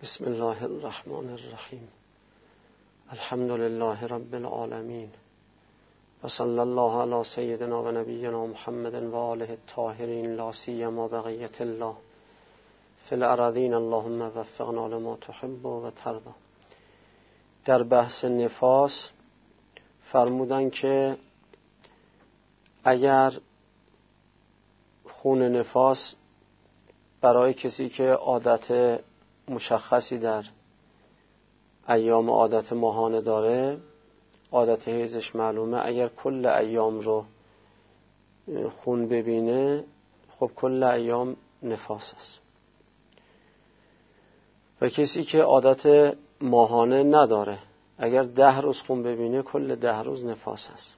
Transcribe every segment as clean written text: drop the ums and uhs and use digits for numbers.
بسم الله الرحمن الرحیم. الحمد لله رب العالمین و صلی الله علی سیدنا و نبینا محمد و آله الطاهرین، لا سیما بقیة الله فی الارضین، اللهم وفقنا لما تحب و ترضی. در بحث نفاس فرمودن که اگر خون نفاس برای کسی که عادت مشخصی در ایام عادت ماهانه داره، عادت حیضش معلومه، اگر کل ایام رو خون ببینه، خب کل ایام نفاس است. و کسی که عادت ماهانه نداره، اگر 10 روز خون ببینه، کل 10 روز نفاس است.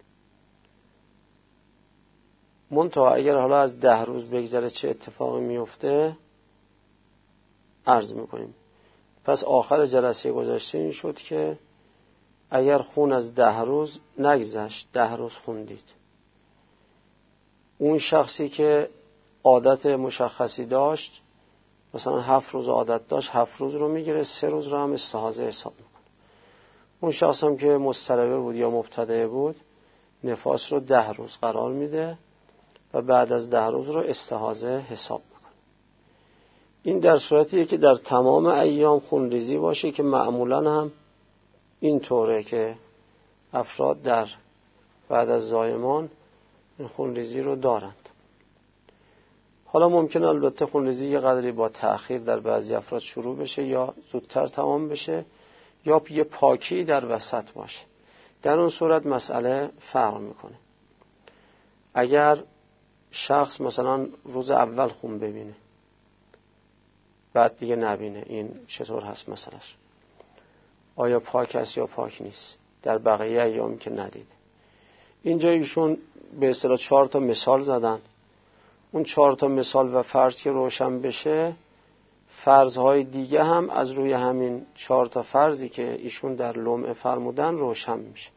منتها اگر حالا از 10 روز بگذره چه اتفاقی میفته عرض میکنیم. پس آخر جلسه گذشته این شد که اگر خون از 10 روز نگذشت، 10 روز خون دید، اون شخصی که عادت مشخصی داشت، مثلا 7 روز عادت داشت، 7 روز رو میگیره، 3 روز رو هم استحاضه حساب میکنه. اون شخص هم که مضطربه بود یا مبتدع بود، نفاس رو 10 روز قرار میده و بعد از 10 روز رو استحاضه حساب میکنه. این در صورتیه که در تمام ایام خونریزی باشه، که معمولا هم این طوره که افراد در بعد از زایمان این خونریزی رو دارند. حالا ممکن البته خونریزی یه قدری با تأخیر در بعضی افراد شروع بشه یا زودتر تمام بشه، یا یه پاکی در وسط باشه. در اون صورت مسئله فرق میکنه. اگر شخص مثلا روز اول خون ببینه بعد دیگه نبینه، این چطور هست مسئلهش؟ آیا پاک است یا پاک نیست در بقیه ایامی که ندیده؟ اینجا ایشون به اصطلاح 4 تا مثال زدن. اون 4 تا مثال و فرض که روشن بشه، فرضهای دیگه هم از روی همین 4 تا فرضی که ایشون در لمعه فرمودن روشن میشه.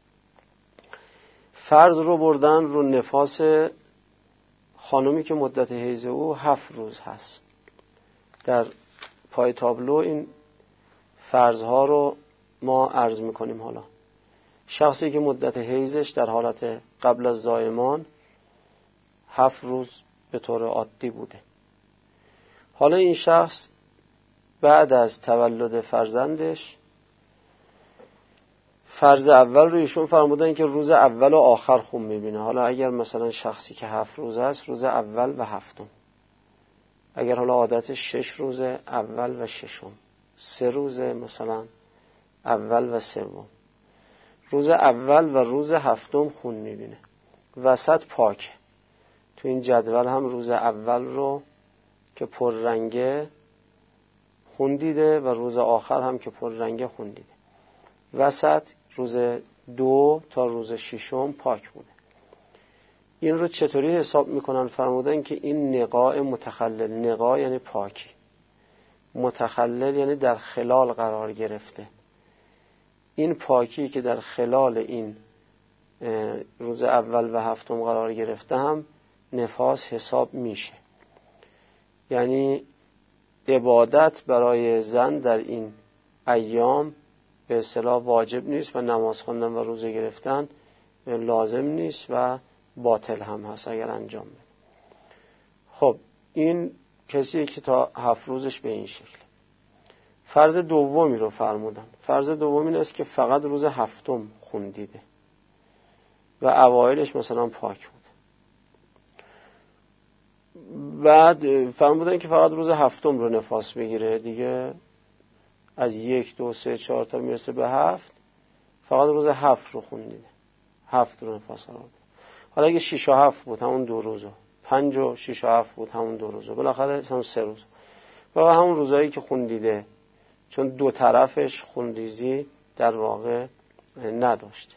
فرض رو بردن رو نفاس خانومی که مدت حیض او 7 روز هست. در پای تابلو این فرضها رو ما عرض میکنیم. حالا شخصی که مدت حیضش در حالت قبل از زایمان 7 روز به طور عادی بوده، حالا این شخص بعد از تولد فرزندش، فرض اول رو ایشون فرمودن که روز اول و آخر خون میبینه. حالا اگر مثلا شخصی که 7 روز است، روز اول و هفتم. اگر حالا عادتش 6 روز اول و ششم، 3 روز مثلا اول و سوم، روز اول و روز هفتم خون میبینه، وسط پاکه. تو این جدول هم روز اول رو که پررنگه خون دیده و روز آخر هم که پررنگه خون دیده، وسط روز 2 تا روز 6 پاک بوده. این رو چطوری حساب میکنن؟ فرمودن که این نقاء متخلل، نقاء یعنی پاکی، متخلل یعنی در خلال قرار گرفته. این پاکی که در خلال این روز اول و هفتم قرار گرفته هم نفاس حساب میشه. یعنی عبادت برای زن در این ایام به اصطلاح واجب نیست و نماز خواندن و روزه گرفتن لازم نیست و باطل هم هست اگر انجام بده. خب این کسی که تا 7 روزش به این شکل. فرض دومی رو فرمودن. فرض دوم این است که فقط روز هفتم خون دیده و اوایلش مثلا پاک بود. بعد فرمودن که فقط روز هفتم رو نفاس بگیره، دیگه از 1 2 3 4 تا میرسه به 7، فقط روز 7 رو خون دیده، 7 رو نفاس قرار داد. حالا اگه 6 و 7 بود همون 2 روزو، 5 و 6 و 7 بود همون 2 روزو، بالاخره هم 3 روز، و همون روزایی که خون دیده، چون دو طرفش خونریزی در واقع نداشت.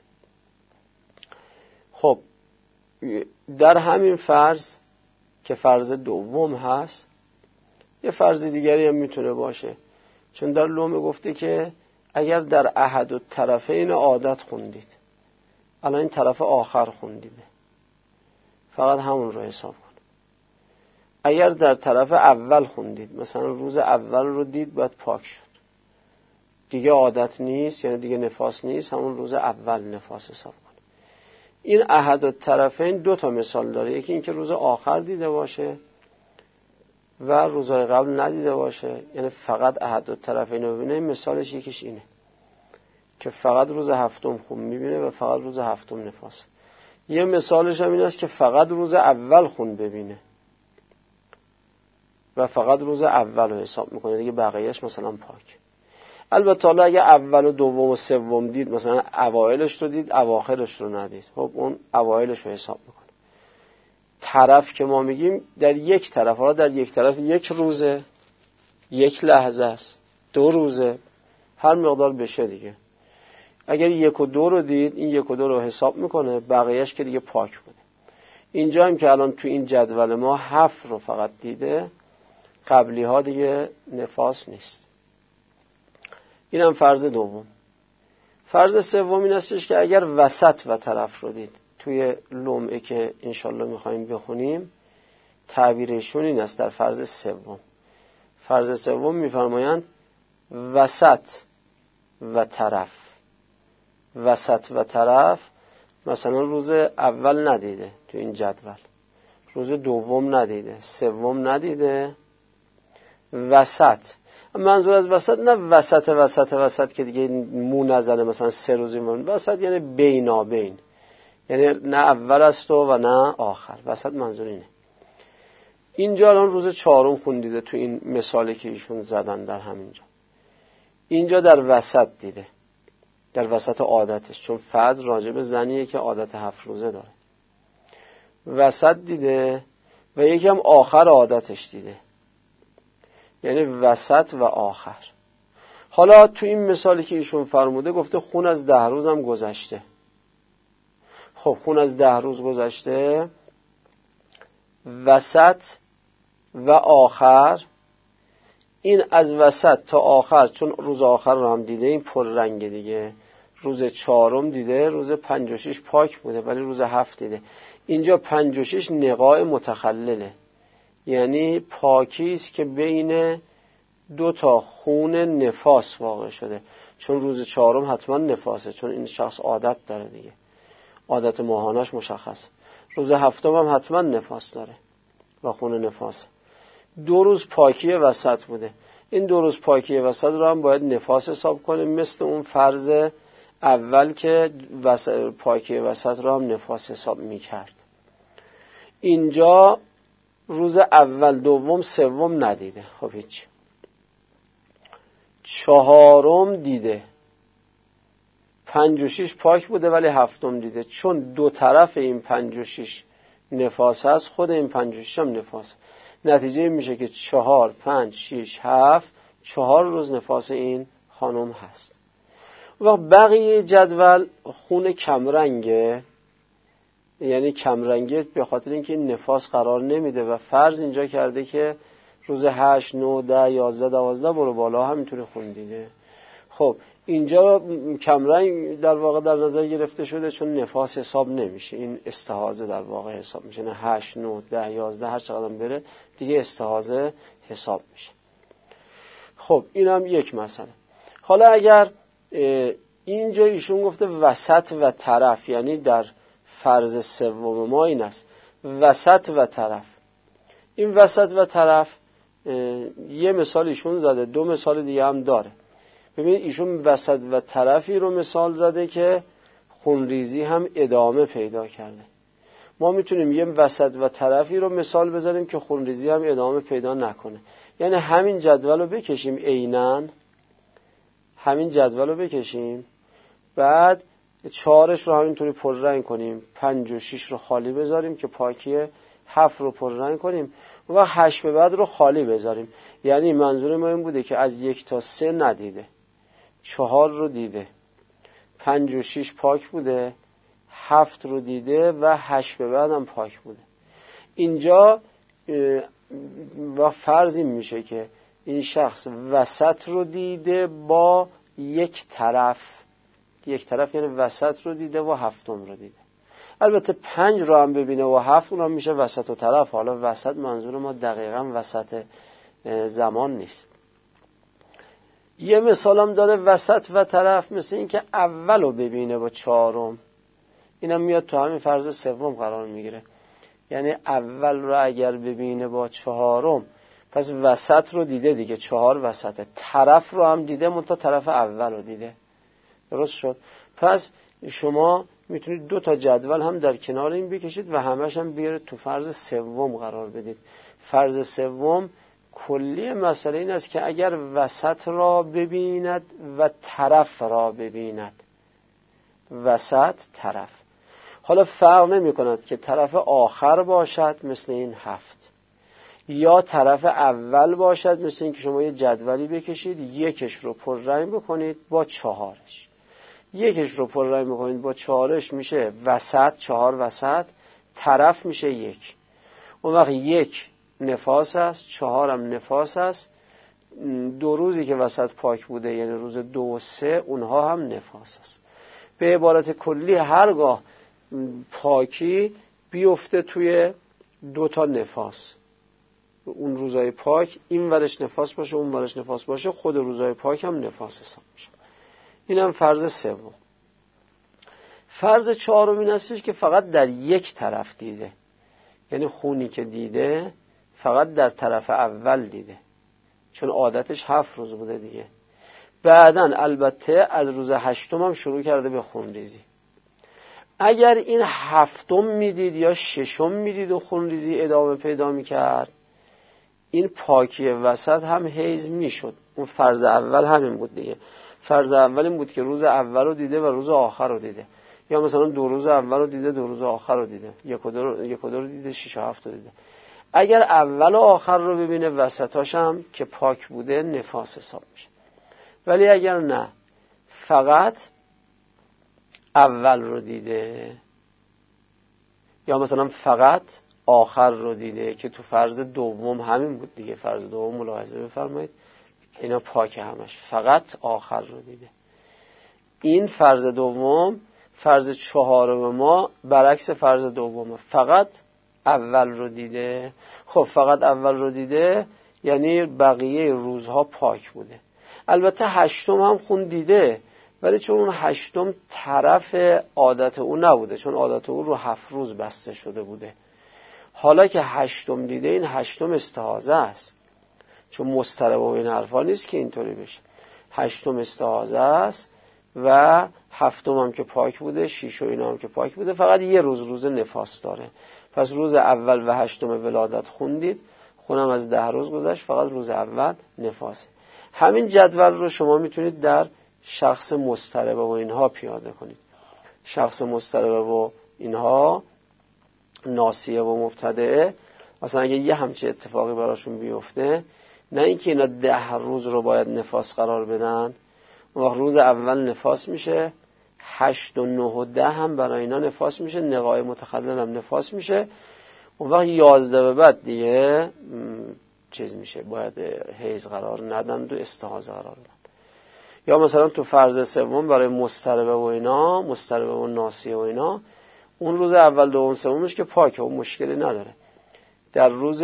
خب در همین فرض که فرض دوم هست، یه فرض دیگری هم میتونه باشه، چون در لومه گفته که اگر در احد الطرفین عادت خوندید، الان این طرف آخر خوندیده، فقط همون رو حساب کن. اگر در طرف اول خوندید، مثلا روز اول رو دید بعد پاک شد، دیگه عادت نیست، یعنی دیگه نفاس نیست، همون روز اول نفاس حساب کنه. این احدالطرفین دو تا مثال داره، یکی اینکه روز آخر دیده باشه و روزهای قبل ندیده باشه، یعنی فقط احدالطرفین رو ببینه. مثالش یکیش اینه که فقط روز هفتم خون میبینه و فقط روز هفتم نفاس. یه مثالش هم این است که فقط روز اول خون ببینه و فقط روز اول رو حساب میکنه، دیگه بقیهش مثلا پاک. البته حالا اگه اول و دوم و سوم دید، مثلا اوایلش رو دید اواخرش رو ندید، خب اون اوایلش رو حساب میکنه. طرف که ما میگیم در یک طرف، حالا در یک طرف یک روزه، یک لحظه است، 2 روزه، هر مقدار بشه دیگه. اگر 1 و 2 رو دید، این 1 و 2 رو حساب میکنه، بقیهش که دیگه پاک بوده. اینجا هم که الان تو این جدول ما 7 رو فقط دیده، قبلی ها دیگه نفاس نیست. این هم فرض دوم. فرض سوم این استش که اگر وسط و طرف رو دید، توی لمعه که انشالله میخواییم بخونیم تعبیرشون این است در فرض سوم. فرض سوم میفرمایند وسط و طرف. وسط و طرف مثلا روز اول ندیده تو این جدول، روز دوم ندیده، سوم ندیده، وسط. منظور از وسط نه وسط که دیگه مو نزنه مثلا 3 روزی مون، وسط یعنی بینابین، یعنی نه اول است و نه آخر، وسط منظور اینه. اینجا الان روز 4 خوندیده تو این مثالی که ایشون زدن در همینجا، اینجا در وسط دیده، در وسط عادتش، چون فرد راجع به زنیه که عادت 7 روزه داره، وسط دیده و یکی هم آخر عادتش دیده، یعنی وسط و آخر. حالا تو این مثالی که ایشون فرموده گفته خون از 10 روز هم گذشته. خب خون از 10 روز گذشته، وسط و آخر، این از وسط تا آخر، چون روز آخر رو هم دیده، این پر رنگ دیگه، روز 4 دیده، روز 5 و 6 پاک بوده ولی روز 7 دیده. اینجا 5 و 6 نقاء متخلله، یعنی پاکی است که بین 2 تا خون نفاس واقع شده، چون روز 4 حتما نفاسه، چون این شخص عادت داره دیگه، عادت ماهانش مشخصه. روز 7 هم حتما نفاس داره و خون نفاس. 2 روز پاکی وسط بوده، این 2 روز پاکی وسط رو هم باید نفاس حساب کنیم، مثل اون فرض اول که پاکی وسط رو هم نفاس حساب میکرد. اینجا روز اول، دوم، سوم ندیده، خب هیچ. 4 دیده، 5 و 6 پاک بوده ولی 7 دیده، چون 2 طرف این 5 و 6 نفاس هست، خود این 5 و 6 هم نفاس. نتیجه میشه که 4، 5، 6، 7، 4 روز نفاس این خانم هست. و بقیه جدول خون کمرنگه، یعنی کمرنگه به خاطر اینکه این نفاس قرار نمیده و فرض اینجا کرده که روز 8، 9، 10، 11، 12 برو بالا همینطوری خون دیده. خب اینجا کمرنگ در واقع در نظر گرفته شده چون نفاس حساب نمیشه، این استحاضه در واقع حساب میشه، نه 8، 9، 10، 11 هر چقدر بره دیگه استحاضه حساب میشه. خب اینم یک مسئله. حالا اگر اینجا ایشون گفته وسط و طرف، یعنی در فرض سوم ما این است وسط و طرف. این وسط و طرف یه مثال ایشون زده، 2 مثال دیگه هم داره. ببینید ایشون وسط و طرفی رو مثال زده که خونریزی هم ادامه پیدا کرده. ما میتونیم یه وسط و طرفی رو مثال بزنیم که خونریزی هم ادامه پیدا نکنه. یعنی همین جدول رو بکشیم، عیناً همین جدول رو بکشیم، بعد 4 رو همینطوری پررنگ کنیم، 5 و 6 رو خالی بذاریم که پاکیه، 7 رو پررنگ کنیم و 8 به بعد رو خالی بذاریم. یعنی منظور ما این بوده که از 1 تا 3 ندیده، 4 رو دیده، 5 و 6 پاک بوده، 7 رو دیده و 8 به بعد هم پاک بوده. اینجا و فرض این میشه که این شخص وسط رو دیده با 1 طرف، 1 طرف یعنی وسط رو دیده و 7 رو دیده. البته 5 رو هم ببینه و 7 اونم میشه وسط و طرف. حالا وسط منظور ما دقیقاً وسط زمان نیست. یه مثال هم داره وسط و طرف، مثل این که اول رو ببینه با 4م، اینم میاد تو همین فرض سوم قرار میگیره. یعنی اول رو اگر ببینه با 4م، پس وسط رو دیده دیگه، 4 وسطه. طرف رو هم دیده، منتها طرف اول رو دیده. درست شد؟ پس شما میتونید 2 تا جدول هم در کنار این بکشید و همش هم بیارید تو فرض سوم قرار بدید. فرض سوم کلی مسئله این است که اگر وسط را ببیند و طرف را ببیند، وسط طرف، حالا فرق نمی کند که طرف آخر باشد مثل این 7 یا طرف اول باشد مثل این که شما یه جدولی بکشید، یکش رو پررنگ بکنید با 4ش، یکش رو پررنگ بکنید با 4ش میشه وسط، 4 وسط، طرف میشه 1. اون وقت 1 نفاس است، 4 هم نفاس است. 2 روزی که وسط پاک بوده یعنی روز 2 و 3 اونها هم نفاس است. به عبارت کلی هرگاه پاکی بیفته توی 2 تا نفاس، اون روزای پاک این ورش نفاس باشه اون ورش نفاس باشه، خود روزای پاک هم نفاس حساب میشه. این هم فرض سوم. فرض چهارم این هستش که فقط در یک طرف دیده، یعنی خونی که دیده فقط در طرف اول دیده، چون عادتش 7 روز بوده دیگه. بعدن البته از روز 8 هم شروع کرده به خونریزی. اگر این 7 میدید یا 6 میدید و خونریزی ادامه پیدا میکرد، این پاکی وسط هم حیض میشد. اون فرض اول همین بود دیگه. فرض اول این بود که روز اول رو دیده و روز آخر رو دیده، یا مثلا 2 روز اول رو دیده 2 روز آخر رو دیده، یک و دو رو دیده 6 و 7 رو دیده. اگر اول و آخر رو ببینه وسطاش هم که پاک بوده نفاس حساب میشه. ولی اگر نه فقط اول رو دیده یا مثلا فقط آخر رو دیده که تو فرض دوم همین بود دیگه، فرض دوم ملاحظه بفرمایید اینا پاک همش، فقط آخر رو دیده. این فرض دوم، فرض چهارم ما برعکس فرض دومه، فقط اول رو دیده. خب فقط اول رو دیده یعنی بقیه روزها پاک بوده. البته 8 هم خون دیده، ولی چون اون 8 طرف عادت او نبوده، چون عادت او رو 7 روز بسته شده بوده. حالا که 8 دیده، این 8 استحاضه است، چون مضطرب و این حرفا نیست که اینطوری بشه. 8 استحاضه است و 7 هم که پاک بوده، 6 و اینا هم که پاک بوده، فقط یه روز نفاس داره. پس روز اول و 8 ولادت خوندید، خونم از 10 روز گذشت، فقط روز اول نفاسه. همین جدول رو شما میتونید در شخص مضطرب و اینها پیاده کنید. شخص مضطرب و اینها ناسیه و مبتدعه، مثلا اگه یه همچه اتفاقی براشون بیفته، نه اینکه اینا 10 روز رو باید نفاس قرار بدن، اون وقت روز اول نفاس میشه، 8 و 9 و 10 هم برای اینا نفاس میشه، نقای متخلل هم نفاس میشه، اون وقت 11 به بعد دیگه چیز میشه، باید حیض قرار ندن و استحاضه قرار بدن. یا مثلا تو فرض سوم برای مضطرب و اینا، مضطرب و ناسیه و اینا، اون روز اول دوم سومش که پاکه، اون مشکلی نداره. در روز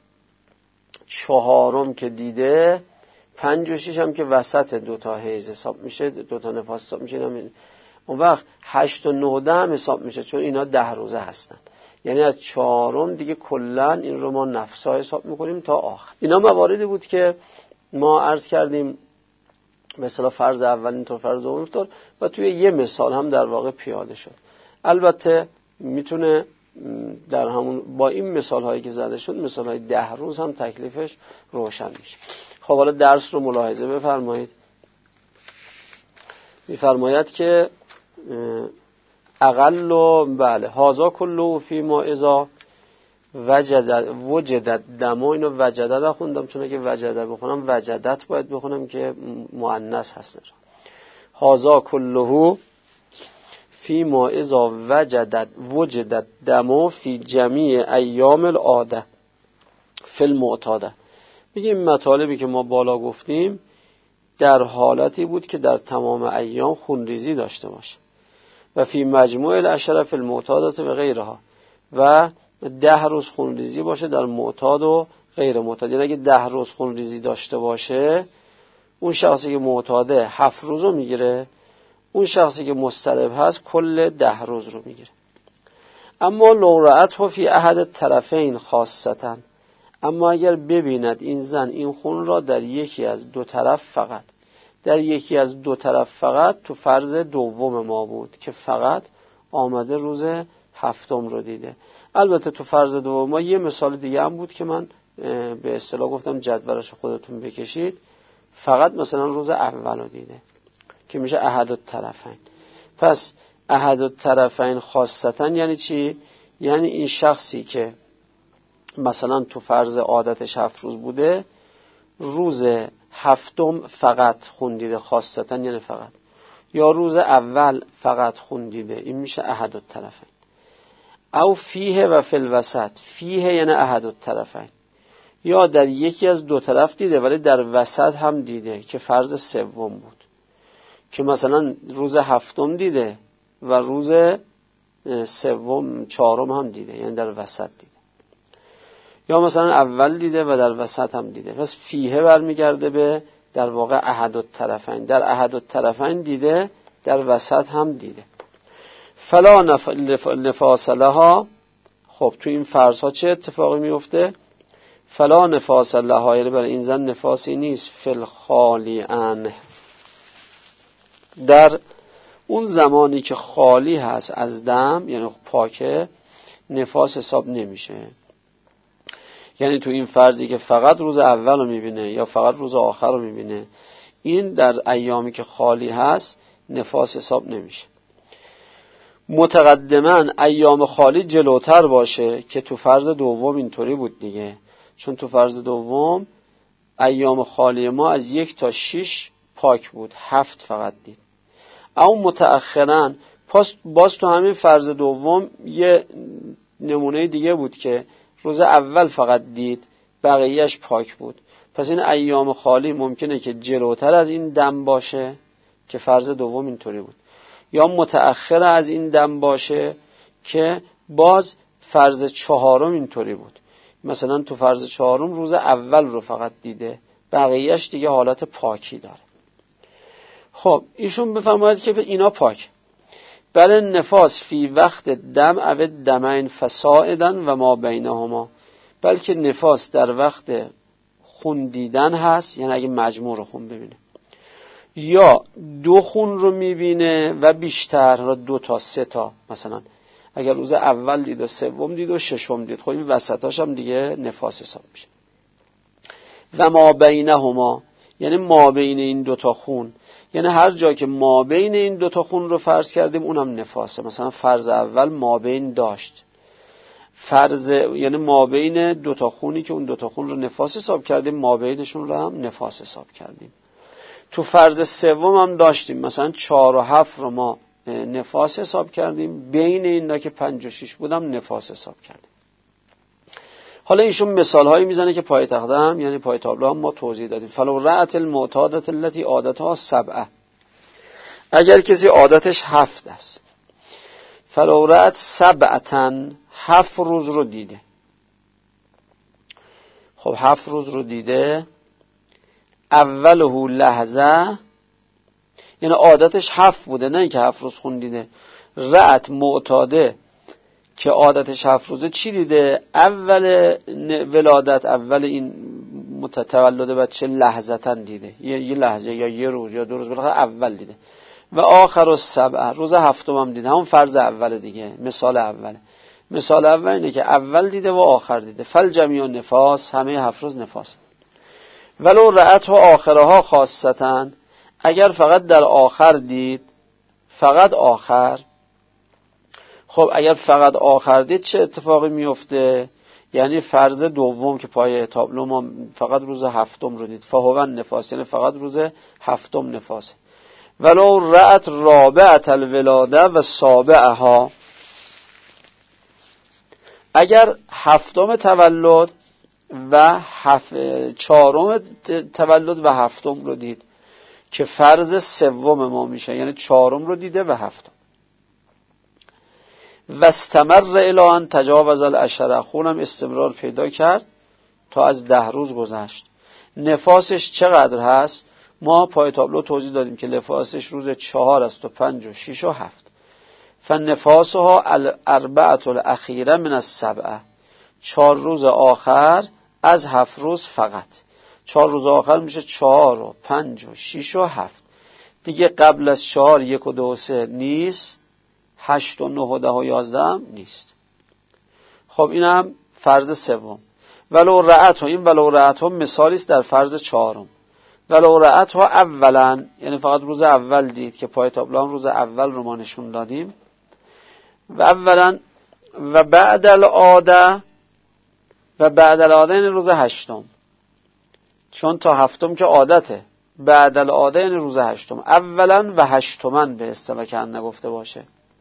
4 که دیده، 5 و 6 هم که وسط 2 تا حیض حساب میشه، 2 تا نفاس حساب میشه. اون وقت 8 و 9 و 10 هم حساب میشه، چون اینا 10 روزه هستن. یعنی از 4 دیگه کلن این رو ما نفسا حساب میکنیم تا آخر. اینا مواردی بود که ما عرض کردیم، مثلا فرض اول اینطور، فرض دوم اینطور، و توی یه مثال هم در واقع پیاده شد. البته میتونه در همون با این مثال هایی که زده شد، مثال های 10 روز هم تکلیفش روشن میشه. خب حالا درس رو ملاحظه بفرمایید. میفرماید که اقل و بله هازا کلو فی ما اذا وجدت دمو، اینو وجدت بخوندم، چون اگه وجدت بخونم وجدت باید بخونم که مؤنث هست. هازا کلو فی ما اذا وجدت دمو فی جمیع ایام العاده فی المعتاده. میگه این مطالبی که ما بالا گفتیم در حالتی بود که در تمام ایام خونریزی داشته باشه. و فی مجموع العشره فی المعتادات و غیرها، و 10 روز خونریزی باشه در معتاد و غیر معتاد. یعنی اگه 10 روز خونریزی داشته باشه، اون شخصی که معتاده 7 روز رو میگیره، اون شخصی که مضطرب هست کل 10 روز رو میگیره. اما لو رأته فی احد الطرفین خاصتا، اما اگر ببیند این زن این خون را در یکی از دو طرف فقط، در یکی از دو طرف فقط تو فرض دوم ما بود که فقط آمده روز هفتم رو دیده. البته تو فرض دوم ما یه مثال دیگه هم بود که من به اصطلاح گفتم جدولش خودتون بکشید، فقط مثلا روز اول رو دیده که میشه احد الطرفین. پس احد الطرفین خاصتا یعنی چی؟ یعنی این شخصی که مثلا تو فرض عادتش 7 روز بوده، روز هفتم فقط خون دیده، خاصتا یعنی فقط، یا روز اول فقط خون دیده، این میشه احد الطرفین. او فیه و فی الوسط، فیه یعنی احد الطرفین، یا در یکی از دو طرف دیده ولی در وسط هم دیده که فرض سوم بود، که مثلا روز هفتم دیده و روز سوم چهارم هم دیده، یعنی در وسط دیده، یا مثلا اول دیده و در وسط هم دیده. پس فیه برمیگرده به در واقع احد الطرفین، در احد الطرفین دیده، در وسط هم دیده. فلا نفاس لها. خب تو این فرض ها چه اتفاقی میفته؟ فلا نفاس لها، یعنی برای این زن نفاسی نیست، فی الخالی عنه، در اون زمانی که خالی هست از دم یعنی پاکه، نفاس حساب نمیشه. یعنی تو این فرضی که فقط روز اول رو میبینه یا فقط روز آخر رو میبینه، این در ایامی که خالی هست نفاس حساب نمیشه. متقدما ایام خالی جلوتر باشه که تو فرض دوم اینطوری بود دیگه، چون تو فرض دوم ایام خالی ما از 1 تا 6 پاک بود، 7 فقط دید. اما متأخراً باز تو همین فرض دوم یه نمونه دیگه بود که روز اول فقط دید، بقیهش پاک بود. پس این ایام خالی ممکنه که جلوتر از این دم باشه که فرض دوم اینطوری بود، یا متأخر از این دم باشه که باز فرض چهارم اینطوری بود. مثلا تو فرض چهارم روز اول رو فقط دیده، بقیهش دیگه حالت پاکی داره. خب ایشون بفرماید که اینا پاک. بله نفاس فی وقت دم او دمین فسائدن و ما بینهما، بلکه نفاس در وقت خون دیدن هست، یعنی اگه مجموع رو خون ببینه، یا 2 خون رو میبینه و بیشتر، 2 تا 3 تا، مثلا اگر روز اول دید و سوم دید و ششم دید، خب این وسطاش هم دیگه نفاس حساب میشه. و ما بینهما یعنی ما بین این 2 تا خون، یعنی هر جا که ما بین این 2 تا خون رو فرض کردیم اونم نفاسه. مثلا فرض اول ما بین داشت، فرض یعنی ما بین 2 تا خونی که اون 2 تا خون رو نفاس حساب کردیم، ما بینشون رو هم نفاس حساب کردیم. تو فرض سوم هم داشتیم، مثلا 4 و 7 رو ما نفاس حساب کردیم، بین اینا که 5 و 6 بودم نفاس حساب کردیم. حالا ایشون مثال هایی میزنه که پای تخته هم یعنی پای تابلو هم ما توضیح دادیم. فلو رأت المعتادة التي عادتها 7، اگر کسی عادتش 7 است، فلو رأت 7 روز رو دیده. خب 7 روز رو دیده، اوله لحظه، یعنی عادتش 7 بوده، نه اینکه 7 روز خون دیده. رأت معتاده که عادتش 7 روزه چی دیده؟ اول ولادت، اول این تولد بچه لحظتاً دیده، یه لحظه یا یه روز یا 2 روز بالاخره اول دیده. و آخر السبع، روز هفتم هم دیده، همون فرض اول دیگه، مثال اوله. مثال اول اینه که اول دیده و آخر دیده. فالجمیع نفاس، همه 7 روز نفاس. ولو رأت و آخرها خاصتاً، اگر فقط در آخر دید، فقط آخر. خب اگر فقط آخر دید چه اتفاقی میفته؟ یعنی فرض دوم که پای تابلو ما فقط روز هفتم رو دید، فهو نفاس، یعنی فقط روز هفتم نفاس. ولو رأت رابعة الولاده و سابعها، اگر هفتم تولد و چهارم تولد و هفتم رو دید که فرض سوم ما میشه، یعنی چهارم رو دیده و هفتم. و استمر الی ان تجاوز العشره، خونم استمرار پیدا کرد تا از 10 روز گذشت. نفاسش چقدر هست؟ ما پای تابلو توضیح دادیم که نفاسش روز 4 است و 5 و 6 و 7. فنفاسها الاربعه الاخیره من السبعه، 4 روز آخر از 7 روز فقط. 4 روز آخر میشه 4 و 5 و 6 و 7 دیگه. قبل از 4 1 و 2 و 3 نیست، 8 و 9 و 10 و 11 هم نیست. خب اینم فرض سوم. ولو رأتها، این ولو رأتها مثالی است در فرض چهارم. ولو رأتها اولا، یعنی فقط روز اول دید که پای تابلو هم روز اول رو ما نشون دادیم. و اولا و بعد العاده، و بعد العاده یعنی روز هشتم، چون تا هفتم که عادته. بعد العاده یعنی روز هشتم، اولا و هشتمن به اصطلاح که نگفته باشه.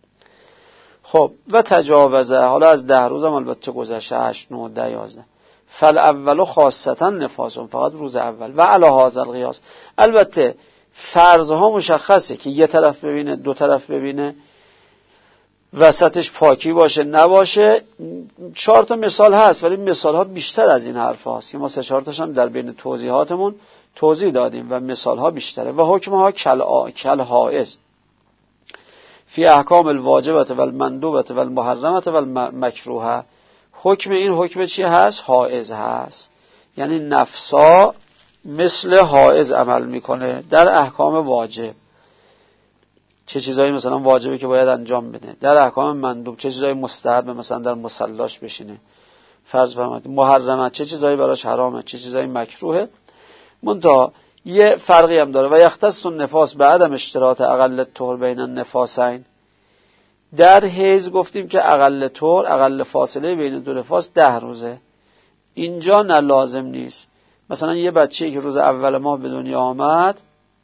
خب و تجاوزه، حالا از 10 روز هم البته گذشته، 8 9 10 11. فالاول خاصتا نفاسون، فقط روز اول. و علی هذا القیاس، البته فرضها مشخصه که یه طرف ببینه، دو طرف ببینه، وسطش پاکی باشه نباشه. 4 تا مثال هست، ولی مثال ها بیشتر از این حرف هاست که ما 3-4 تاش هم در بین توضیحاتمون توضیح دادیم و مثال ها بیشتره. و حکمها کل حائز فی احکام الواجبت و المندوبت و المحرمت و المکروه. حکم این حکم چی هست؟ حائز هست، یعنی نفسا مثل حائز عمل میکنه در احکام واجب. چه چیزایی مثلا واجبه که باید انجام بده، در احکام مندوب چه چیزایی مستحب، مثلا در مصلاش بشینه فرض فرمایید، محرمت چه چیزایی براش حرامه، چه چیزایی مکروهه. منتها یه فرقی هم داره. و یختص النفاس بعدم اشتراط اقل الطهر بین النفاسین. در حیض گفتیم که اقل طهر، اقل فاصله بین دو نفاس 10 روزه. اینجا نه لازم نیست. مثلا یه بچه‌ای که روز اول ماه به دنیا آمد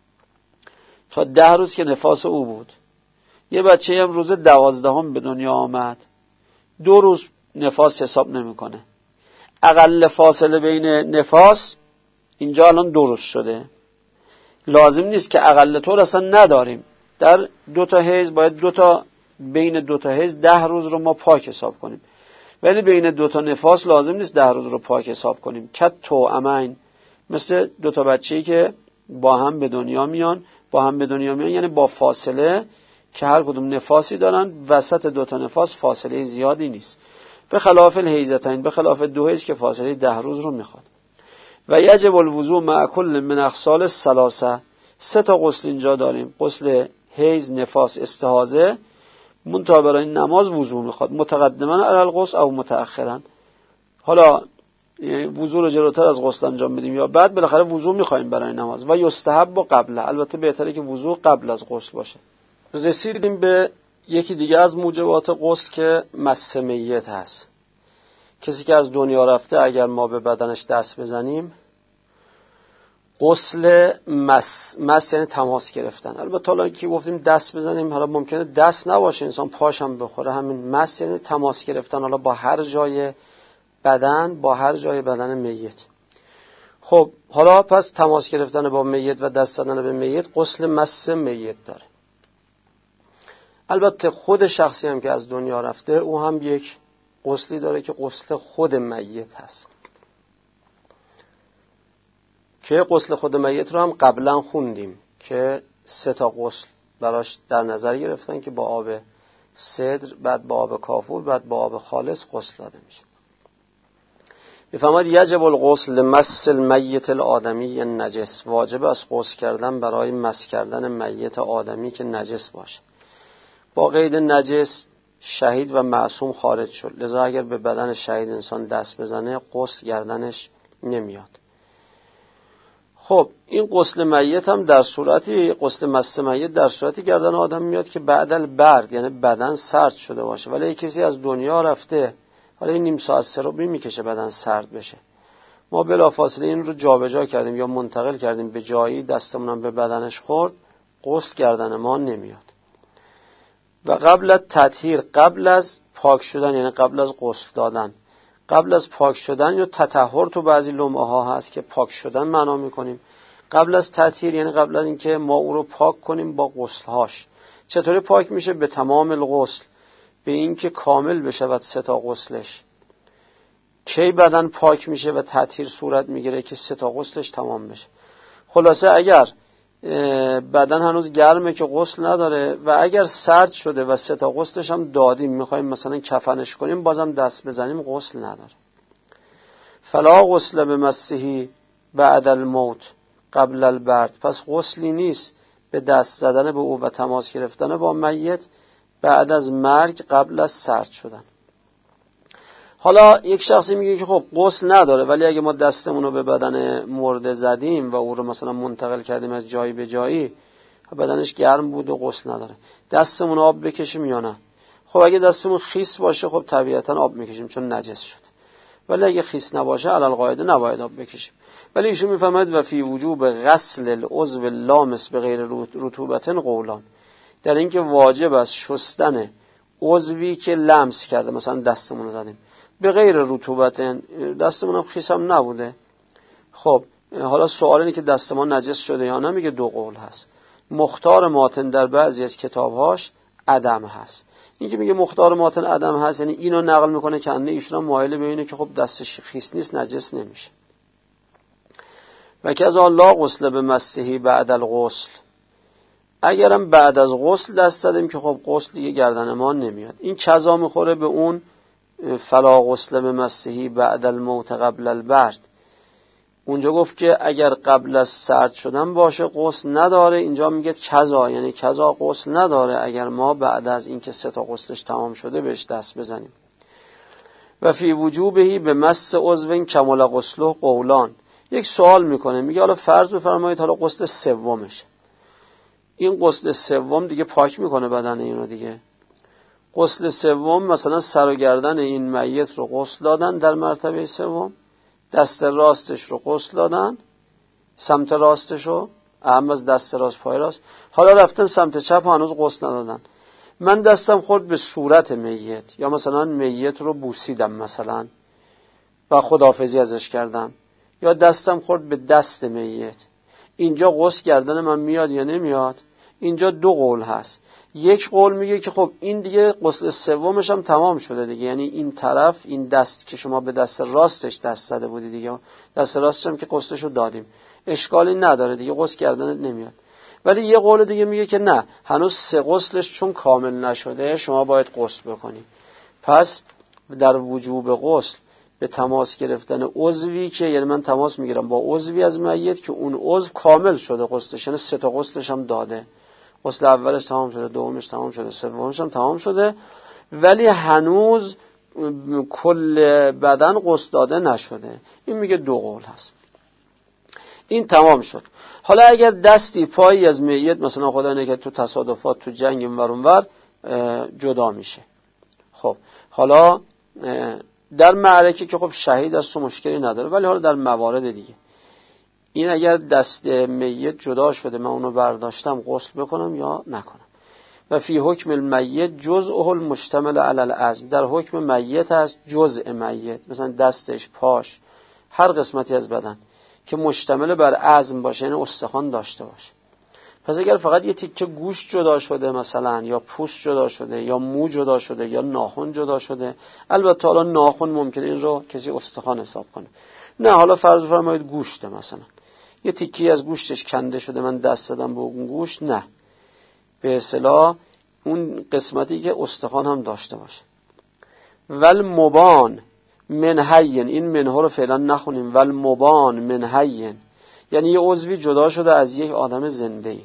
تا 10 روز که نفاس او بود. یه بچه‌ای هم روز 12 به دنیا آمد، 2 روز نفاس حساب نمیکنه. اقل فاصله بین نفاس اینجا الان 2 روز شده. لازم نیست که اقل طهر اصلا نداریم. در 2 تا حیض باید بین 2 تا حیض 10 روز رو ما پاک حساب کنیم، ولی بین 2 تا نفاس لازم نیست 10 روز رو پاک حساب کنیم. کت توأمین، مثل 2 تا بچه‌ای که با هم به دنیا میان یعنی با فاصله که هر کدوم نفاسی دارن، وسط 2 تا نفاس فاصله زیادی نیست. به خلاف الحیضتین، به خلاف 2 حیض که فاصله 10 روز رو میخواد. و یجب الوضوء مع کل من اغسال الثلاثه. 3 تا غسل اینجا داریم: غسل حیض، نفاس، استحاضه. منتها برای نماز وضوء میخواد، متقدما علی الغسل او متأخرا. حالا وضوء رو جلوتر از غسل انجام بدیم یا بعد، بالاخره وضوء میخوایم برای نماز. و یستحب و قبله، البته بهتره که وضوء قبل از غسل باشه. رسیدیم به یکی دیگه از موجبات غسل که مس میت هست. کسی که از دنیا رفته اگر ما به بدنش دست بزنیم، غسل مس یعنی تماس گرفتن. البته حالا که گفتیم دست بزنیم، حالا ممکنه دست نباشه، انسان پاشم بخوره. همین مس یعنی تماس گرفتن، حالا با هر جای بدن میت. خب حالا پس تماس گرفتن با میت و دست زدن به میت غسل مس میت داره. البته خود شخصی هم که از دنیا رفته او هم یک غسلی داره که غسل خود میت هست، که غسل خود میت رو هم قبلا خوندیم که 3 تا غسل براش در نظر گرفتن که با آب سدر، بعد با آب کافور، بعد با آب خالص غسل داده میشه. میفهمد یجب الغسل لمس المیت الآدمی النجس، واجب است غسل کردن برای مس کردن میت آدمی که نجس باشه. با قید نجس شهید و معصوم خارج شد، لذا اگر به بدن شهید انسان دست بزنه غسل گردنش نمیاد. خب این غسل میت هم در صورتی، غسل مس میت در صورتی گردن آدم میاد که بعد البرد، یعنی بدن سرد شده باشه. ولی کسی از دنیا رفته، حالا این نیم ساعت سرابی میکشه بدن سرد بشه، ما بلافاصله این رو جابجا کردیم یا منتقل کردیم به جایی، دستمون به بدنش خورد، غسل گردن ما نمیاد. و قبل از تطهیر، قبل از پاک شدن، یعنی قبل از غسل دادن، قبل از پاک شدن یا تطهر تو بعضی لمعه ها هست که پاک شدن معنا میکنیم. قبل از تطهیر یعنی قبل از اینکه ما او رو پاک کنیم با غسلهاش. چطوری پاک میشه؟ به تمام الغسل، به این که کامل بشود 3 غسلش، کی بدن پاک میشه و تطهیر صورت میگیره که 3 غسلش تمام بشه. خلاصه اگر بدن هنوز گرمه که غسل نداره و اگر سرد شده و 3 غسلش هم دادیم، میخوایم مثلا کفنش کنیم، بازم دست بزنیم، غسل نداره. فلا غسل به مسیحی بعد الموت قبل البرد، پس غسلی نیست به دست زدن به او و تماس گرفتن با میت بعد از مرگ قبل از سرد شدن. حالا یک شخصی میگه که خب غسل نداره، ولی اگه ما دستمون رو به بدن مرده زدیم و او رو مثلا منتقل کردیم از جایی به جایی، بدنش گرم بود و غسل نداره، دستمون رو آب بکشیم یا نه؟ خب اگه دستمون خیس باشه خب طبیعتا آب میکشیم چون نجس شد، ولی اگه خیس نباشه علل قاعده نباید آب بکشیم. ولی ایشون میفهمد و فی وجوب غسل العضو اللامس به غیر رطوبت قولان، در اینکه واجب است شستن عضوی که لمس کرده، مثلا دستمون رو زدیم به غیر رطوبت، دستمون هم خیس هم نبوده. خب حالا سوال اینه که دست ما نجس شده یا نه؟ میگه 2 قول هست. مختار ماتن در بعضی از کتابهاش عدم هست. این که میگه مختار ماتن عدم هست یعنی اینو نقل میکنه که انده ایشون هم مایل به اینه که خب دستش خیس نیست، نجس نمیشه. و که از الله غسل به مسیحی بعد الغسل، اگرم بعد از غسل دست زدیم که خب غسل دیگه گردن ما نمیاد. این کذا میخوره به اون فلا غسل به مسیحی بعد الموت قبل البرد. اونجا گفت که اگر قبل از سرد شدن باشه غسل نداره، اینجا میگه کذا، یعنی کذا غسل نداره اگر ما بعد از اینکه 3 غسلش تمام شده بهش دست بزنیم. و فی وجوبهی به مس عضو کمال غسله قولان. یک سوال میکنه، میگه حالا فرض بفرمایید حالا غسل سومشه، این غسل سوم دیگه پاک میکنه بدن اینو دیگه. غسل سوم مثلا سر و گردن این میت رو غسل دادن در مرتبه سوم، دست راستش رو غسل دادن، سمت راستش رو، اهم از دست راست پای راست، حالا رفتن سمت چپ هنوز غسل ندادن. من دستم خورد به صورت میت یا مثلا میت رو بوسیدم مثلا و خداحافظی ازش کردم، یا دستم خورد به دست میت، اینجا غسل کردن من میاد یا نمیاد؟ اینجا 2 قول هست. یک قول میگه که خب این دیگه غسل سومش هم تمام شده دیگه، یعنی این طرف، این دست که شما به دست راستش دست زده بودی دیگه، دست راستش هم که غسلشو دادیم، اشکالی نداره دیگه، غسل کردن نمیاد. ولی یه قول دیگه میگه که نه، هنوز 3 غسلش چون کامل نشده شما باید غسل بکنی. پس در وجوب غسل به تماس گرفتن عضوی که، یعنی من تماس میگیرم با عضوی از میت که اون عضو کامل شده غسلش، یعنی 3 غسلش هم داده، غسل اولش تمام شده، دومش تمام شده، سومش هم تمام شده، ولی هنوز کل بدن غسل داده نشده. این میگه 2 قول هست. این تمام شد. حالا اگر دستی پایی از میت مثلا خدای نکنه تو تصادفات تو جنگ اینور اونور جدا میشه، خب حالا در معرکه که خب شهید است و مشکلی نداره، ولی حالا در موارد دیگه این اگر دست میت جدا شده من اونو برداشتم غسل بکنم یا نکنم. و فی حکم المیت جزءه المشتمل علی العظم، در حکم میت هست جزء میت، مثلا دستش، پاش، هر قسمتی از بدن که مشتمل بر عظم باشه، یعنی استخوان داشته باشه. پس اگر فقط یه تیکه گوشت جدا شده مثلا، یا پوست جدا شده، یا مو جدا شده، یا ناخن جدا شده، البته حالا ناخن ممکنه این رو کسی استخوان حساب کنه، نه حالا فرض فرمایید گوشت مثلا یه تیکی از گوشتش کنده شده من دست دادم به اون گوشت، نه، به اصطلاح اون قسمتی که استخوان هم داشته باشه. ول مبان من حین، این منها رو فعلا نخونیم، ول مبان من حین یعنی یه عضوی جدا شده از یک آدم زنده‌ای.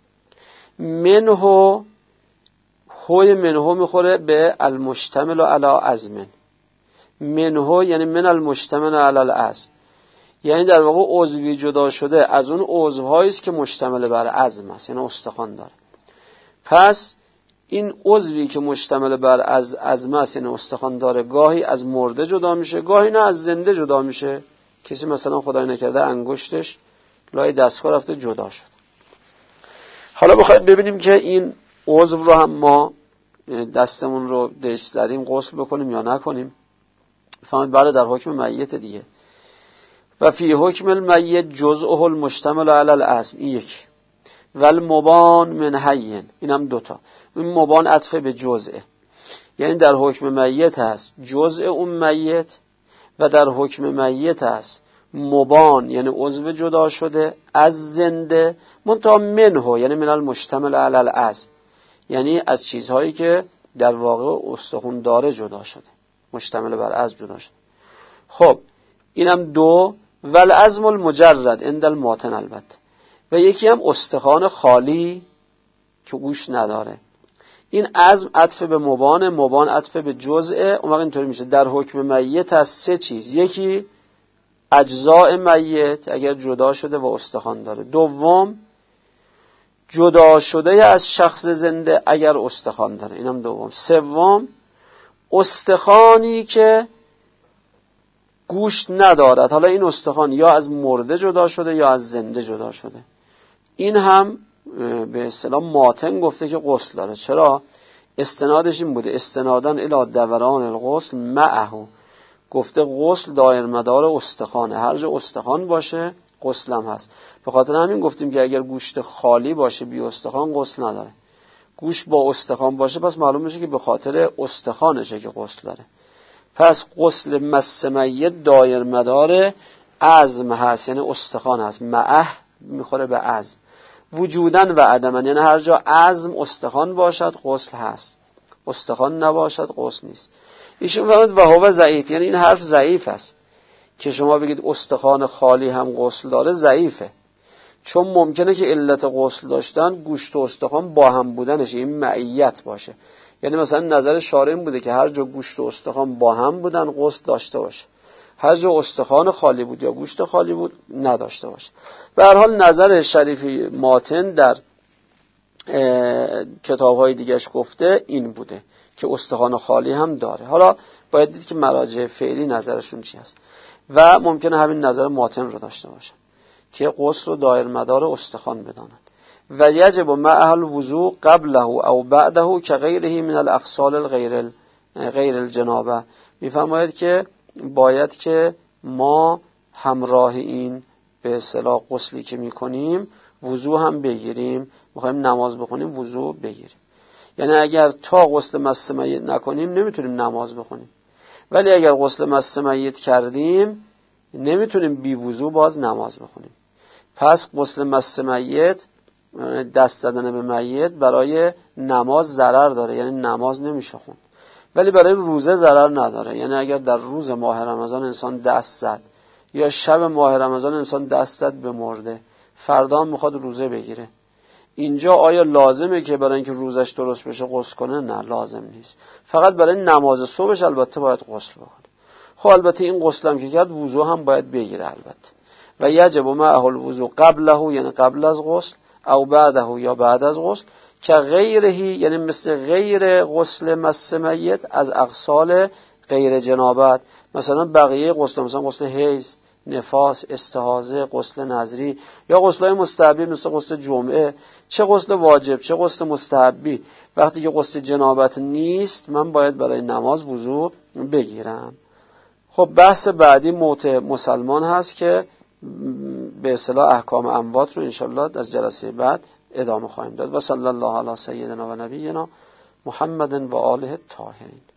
منهو، هوی منهو میخوره به المشتمل علی عظم، منهو یعنی من المشتمل علی العظم، یعنی در واقع عضوی جدا شده از اون عضوهایی است که مشتمل بر عظم است، یعنی استخوان داره. پس این عضوی که مشتمل بر عظم است یعنی استخوان داره، گاهی از مرده جدا میشه، گاهی نه از زنده جدا میشه. کسی مثلا خدای نکرده انگشتش لای دستگاه رفته جدا شد. حالا بخواید ببینیم که این عضو رو هم ما دستمون رو دست زدیم غسل بکنیم یا نکنیم. فهمید؟ بله در حکم میت دیگه. و فی حکم المیت جزءه المشتمل علی العظم، این یک. ول مبان من حین، این هم 2 تا. این مبان عطف به جزءه، یعنی در حکم میت هست جزء اون میت و در حکم میت هست مبان یعنی عضو جدا شده از زنده منتها منه یعنی من المشتمل علی العظم یعنی از چیزهایی که در واقع استخوان داره جدا شده مشتمل بر عظم جدا شده. خب اینم دو والعظم المجرد عند الماتن البته و یکی هم استخوان خالی که گوشت نداره. این عظم عطف به مبان، مبان عطف به جزء. اون وقت اینطوری میشه در حکم میت هست سه چیز. یکی اجزاء میت اگر جدا شده و استخوان داره. دوم جدا شده از شخص زنده اگر استخوان داره، اینم دوم. سوم استخوانی که گوشت ندارد، حالا این استخوان یا از مرده جدا شده یا از زنده جدا شده. این هم به اصطلاح ماتن گفته که غسل داره. چرا؟ استنادش این بوده استنادن الی دوران الغسل معه، گفته غسل دایر مدار استخوانه، هر جا استخوان باشه غسل هم هست. به خاطر همین گفتیم که اگر گوشت خالی باشه بی استخوان غسل نداره، گوشت با استخوان باشه پس معلوم میشه که به خاطر استخوانشه که غسل داره. پس غسل مس میت دایر مدار عظم هست، یعنی استخوان هست. معه میخوره به عظم. وجودن و عدمن یعنی هر جا عظم استخوان باشد غسل هست، استخوان نباشد غسل نیست. ایشون فرمود و هو ضعیف، یعنی این حرف ضعیف است که شما بگید استخوان خالی هم غسل داره، ضعیفه. چون ممکنه که علت غسل داشتن گوشت و استخوان با هم بودنشه، این معیت باشه. یعنی مثلا نظر شارع این بوده که هر جا گوشت و استخوان با هم بودن غسل داشته باشه، هر جا استخوان خالی بود یا گوشت خالی بود نداشته باشه. به هر حال نظر شریفی ماتن در کتاب‌های دیگه‌اش گفته این بوده که استخوان خالی هم داره. حالا باید دید که مراجع فعلی نظرشون چی هست و ممکنه همین نظر ماتن رو داشته باشه که غسل رو دایر مدار استخوان بدانند. و یجب مع الوضوء قبله او بعده که غیره من الاغسال غیر الجنابه. میفرماید که باید که ما همراه این به اصطلاح غسلی که میکنیم وضو هم بگیریم، میخوایم نماز بخونیم وضو بگیریم. یعنی اگر تا غسل مس میت نکنیم نمیتونیم نماز بخونیم، ولی اگر غسل مس میت کردیم نمیتونیم بی وضو باز نماز بخونیم. پس غسل مس میت، دست زدن به میت برای نماز ضرر داره، یعنی نماز نمیشه خوند، ولی برای روزه ضرر نداره. یعنی اگر در روز ماه رمضان انسان دست زد یا شب ماه رمضان انسان دست زد به مرده، فردا هم میخواد روزه بگیره، اینجا آیا لازمه که برای اینکه روزش درست بشه غسل کنه؟ نه، لازم نیست. فقط برای نماز صبحش البته باید غسل بکنه. خب البته این غسل هم که کرد وضو هم باید بگیره البته. و یجب معه الوضو قبله یعنی قبل از غسل او بعده یا بعد از غسل که غیره یعنی مثل غیر غسل مس میت از اغسال غیر جنابت. مثلا بقیه غسل، مثلا غسل حیض، نفاس، استحاضه، غسل نظری یا غسل‌های مستحبی مثل غسل جمعه، چه غسل واجب چه غسل مستحبی، وقتی که غسل جنابت نیست من باید برای نماز وضو بگیرم. خب بحث بعدی موت مسلمان هست که به اصطلاح احکام اموات رو انشالله از جلسه بعد ادامه خواهیم داد. و صلی الله علی سیدنا و نبینا محمد و آله الطاهرین.